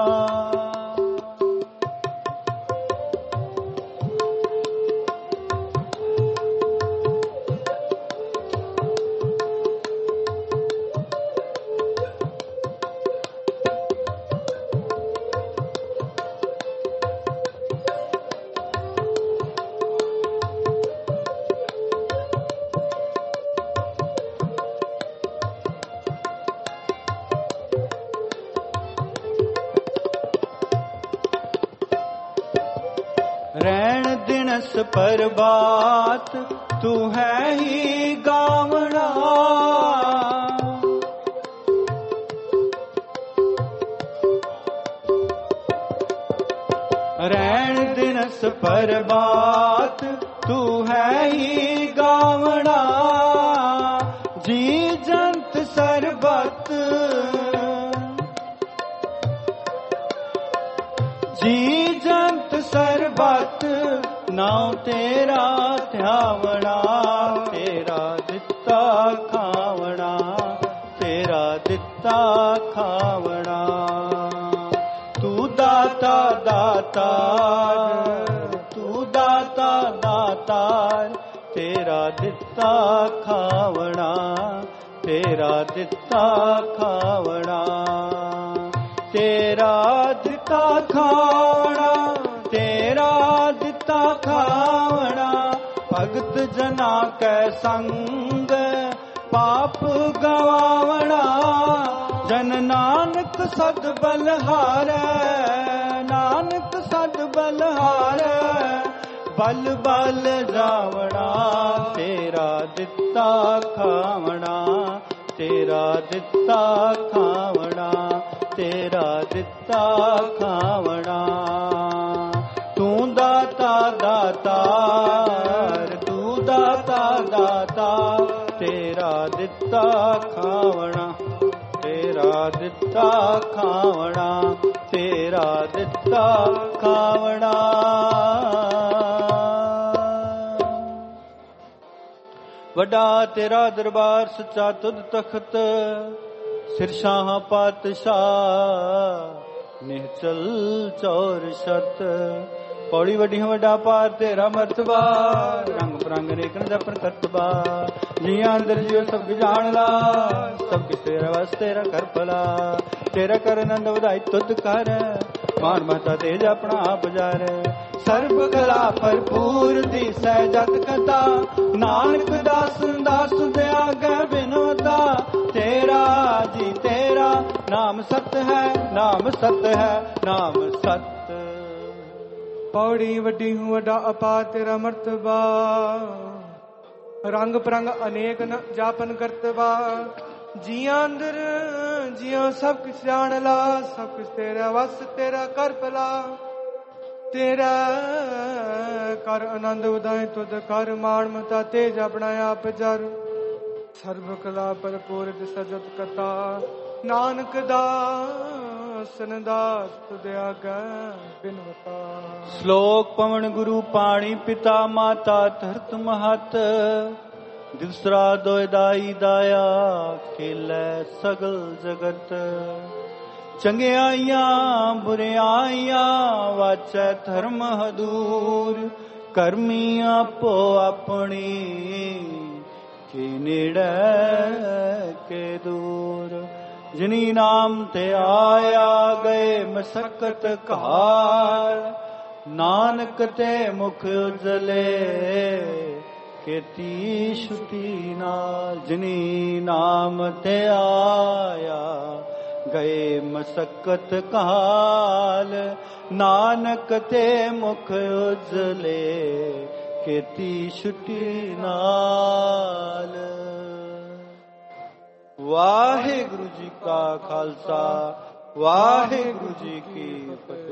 ਰਹਿਣ ਦਿਨਸ ਪ੍ਰਭਾਤ, ਤੂੰ ਹੈ ਹੀ ਗਾਵਣਾ। ਰਹਿਣ ਦਿਨਸ ਪ੍ਰਭਾਤ, ਤੂੰ ਹੈ ਹੀ ਗਾਵਣਾ। ਜੀ ਜੰਤ ਸਰਬਤ, ਜੀ ਜੰਤ ਸਰਬਤ, ਨਾਉ ਤੇਰਾ ਧਿਆਵਣਾ। ਤੇਰਾ ਦਿੱਤਾ ਖਾਵਣਾ, ਤੇਰਾ ਦਿੱਤਾ ਖਾਵਣਾ। ਤੂੰ ਦਾਤਾ ਦਾਤਾਰ, ਤੂੰ ਦਾਤਾ ਦਾਤਾਰ, ਤੇਰਾ ਦਿੱਤਾ ਖਾਵਣਾ, ਤੇਰਾ ਦਿੱਤਾ ਖਾਵਣਾ। ਤੇਰਾ ਦਿੱਤਾ ਖਾਵਣਾ, ਤੇਰਾ ਦਿੱਤਾ ਖਾਵਣਾ। ਭਗਤ ਜਨਾ ਕੈ ਸੰਗ ਪਾਪ ਗਵਾਵਣਾ। ਜਨ ਨਾਨਕ ਸਦ ਬਲਹਾਰੈ, ਨਾਨਕ ਸਦ ਬਲਹਾਰੈ। ਬਲ ਬਲ ਜਾਵਣਾ ਤੇਰਾ ਦਿੱਤਾ ਖਾਵਣਾ, ਤੇਰਾ ਦਿੱਤਾ ਖਾਵਣਾ, ਤੇਰਾ ਦਿੱਤਾ ਖਾਵਣਾ। ਤੂੰ ਦਾਤਾ ਦਾਤਾਰ, ਤੂੰ ਦਾਤਾ ਦਾਤਾ, ਤੇਰਾ ਦਿੱਤਾ ਖਾਵਣਾ, ਤੇਰਾ ਦਿੱਤਾ ਖਾਵਣਾ, ਤੇਰਾ ਦਿੱਤਾ ਖਾਵਣਾ। ਵੱਡਾ ਤੇਰਾ ਦਰਬਾਰ ਸੱਚਾ ਤੁਧ ਤਖਤ, ਸਿਰ ਸ਼ਾਹ ਪਾਤਸ਼ਾਹ ਨਿਹਚਲ ਚੌਰ ਸ਼ਤ। ਪੌੜੀ ਵੱਡੀ ਵੱਡਾ ਪਾਰ ਤੇਰਾ ਮਰਤਬਾ, ਰੰਗ ਬਰੰਗ ਨੇਕ ਜਪਨ ਕਰਤਬਾ। ਜੀਆਂ ਅੰਦਰ ਜੀਉ ਸਭ ਜਾਣ ਲਾ, ਸਭ ਕਿਸ ਤੇਰਾ ਵਸ ਤੇਰਾ ਕਰ ਭਲਾ। ਤੇਰਾ ਕਰ ਆਨੰਦ ਵਧਾਈ ਤੁਧ ਕਰ, ਮਾਨ ਮਹਤਾ ਤੇਜ ਆਪਣਾ ਆਪ ਜਾਰ। ਸਰਬ ਕਲਾ ਭਰਪੂਰ ਦਿਸੈ ਜਤ ਕਥਾ, ਨਾਨਕ ਦਾਸ ਦਾਸ ਦੇ ਆਗੇ ਬਿਨਵਤਾ। ਤੇਰਾ ਜੀ ਤੇਰਾ ਨਾਮ ਸਤ ਹੈ, ਨਾਮ ਸਤ ਹੈ, ਨਾਮ ਸਤ। ਪੌੜੀ ਵੱਡੀ ਹੂੰ ਵੱਡਾ ਅਪਾਰ ਤੇਰਾ ਮਰਤਬਾ, ਰੰਗ ਪ੍ਰੰਗ ਅਨੇਕ ਨ ਜਾਪਨ ਕਰਤਬਾ। ਜੀਆਂ ਅੰਦਰ ਜੀਆਂ ਸਭ ਕੁਛ ਜਾਣ ਲਾ, ਸਭ ਕੁਛ ਤੇਰਾ ਵਸ ਤੇਰਾ ਕਰ ਭਲਾ। ਤੇਰਾ ਕਰ ਆਨੰਦ ਉਦਾਈ ਤੁਧ ਕਰ, ਮਾਣ ਮਤਾ ਤੇਜ ਆਪਣਾ ਆਪ ਜਰ। ਸਰਬ ਕਲਾ ਭਰਪੂਰ ਸਜਤ ਕਥਾ, ਨਾਨਕ ਦਾਸ ਦਾਸ ਤੁਧ ਆਗੇ ਬਿਨਵਤਾ। ਸ਼ਲੋਕ ਪਵਨ ਗੁਰੂ ਪਾਣੀ ਪਿਤਾ ਮਾਤਾ ਧਰਤ ਮਹਤ। ਦਿਵਸਰਾ ਦੋਇ ਦਾਈ ਦਾਇਆ, ਖੇਲੇ ਸਗਲ ਜਗਤ। ਚੰਗਿਆਈਆਂ ਬੁਰਿਆਈਆਂ ਵਾਚੈ ਧਰਮ ਹਦੂਰ। ਕਰਮੀ ਆਪੋ ਆਪਣੀ, ਕੇ ਨੇੜੇ ਕੇ ਦੂਰ। ਜਿਨੀ ਨਾਮ ਤੇ ਆਇਆ ਗਏ ਮਸਕਤ ਘਾਰ। ਨਾਨਕ ਤੇ ਮੁਖ ਉਜਲੇ, ਕੀਤੀ ਛੁਟੀ ਨਾਲ। ਜਿਨੀ ਨਾਮ ਤੇ ਆਇਆ ਗਏ ਮਸਕਤ ਕਾਲ। ਨਾਨਕ ਤੇ ਮੁਖ ਉਜਲੇ, ਕੀਤੀ ਛੁਟੀ ਨਾਲ। ਵਾਹਿਗੁਰੂ ਜੀ ਕਾ ਖਾਲਸਾ, ਵਾਹਿਗੁਰੂ ਜੀ ਕੀ ਫਤਿਹ।